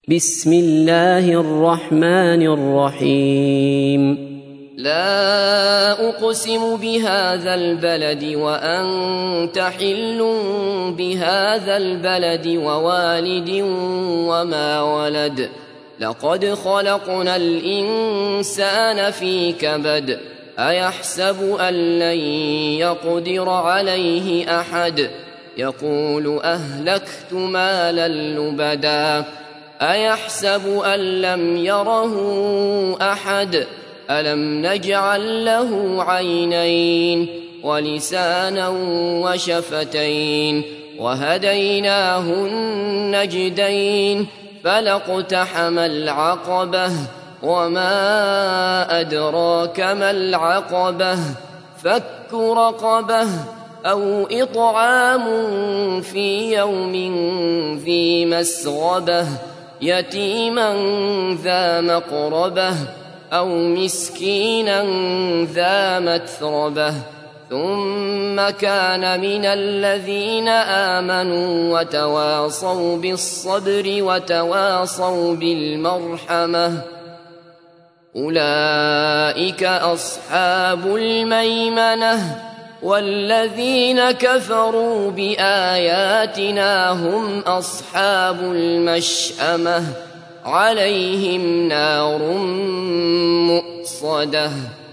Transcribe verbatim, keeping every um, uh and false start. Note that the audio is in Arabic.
بسم الله الرحمن الرحيم لا أقسم بهذا البلد وأنت حل بهذا البلد ووالد وما ولد لقد خلقنا الإنسان في كبد أيحسب أن لن يقدر عليه أحد يقول أهلكت مالا لبدا أيحسب أن لم يره أحد ألم نجعل له عينين ولسانا وشفتين وهديناه النجدين فلاقتحم العقبة وما أدراك ما العقبة فك رقبة أو إطعام في يوم ذي مسغبة يتيما ذا مقربة أو مسكينا ذا متربة ثم كان من الذين آمنوا وتواصوا بالصبر وتواصوا بالمرحمة أولئك أصحاب الميمنة والذين كفروا بآياتنا هم أصحاب المشأمة عليهم نار مؤصدة.